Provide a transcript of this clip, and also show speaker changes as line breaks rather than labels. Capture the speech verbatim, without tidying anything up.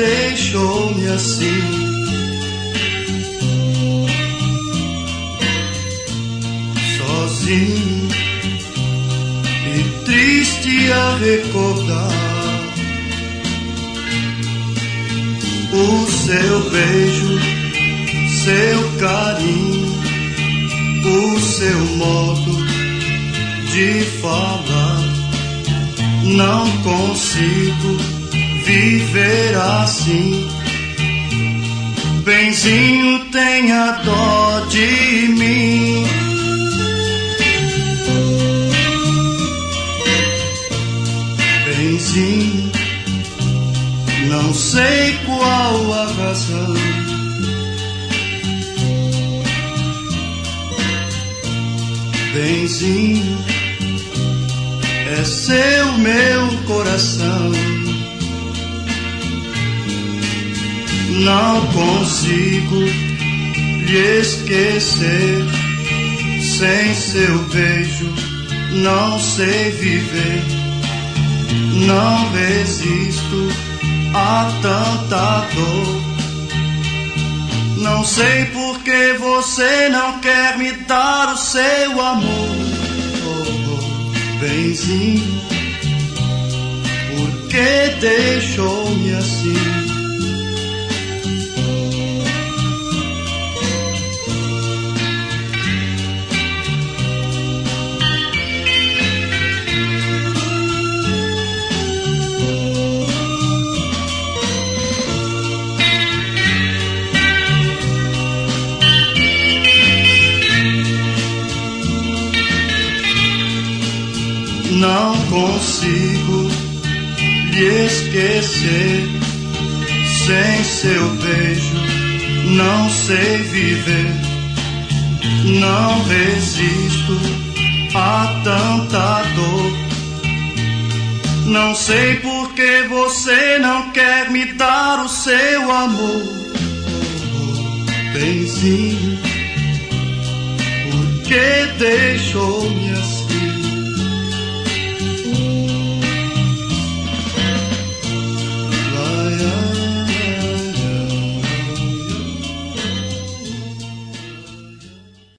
deixou-me assim? Sozinho e triste a recordar o seu beijo, seu carinho, o seu modo de falar. Não consigo viver assim. Benzinho, tenha dó de mim. Benzinho, não sei qual a razão. Benzinho, é seu meu coração. Não consigo lhe esquecer. Sem seu beijo não sei viver. Não resisto a tanta dor. Não sei por que você não quer me dar o seu amor. Oh, oh, benzinho, por que deixou-me assim? Não consigo lhe esquecer. Sem seu beijo não sei viver. Não resisto a tanta dor. Não sei por que você não quer me dar o seu amor. Oh, benzinho, por que deixou-me assim?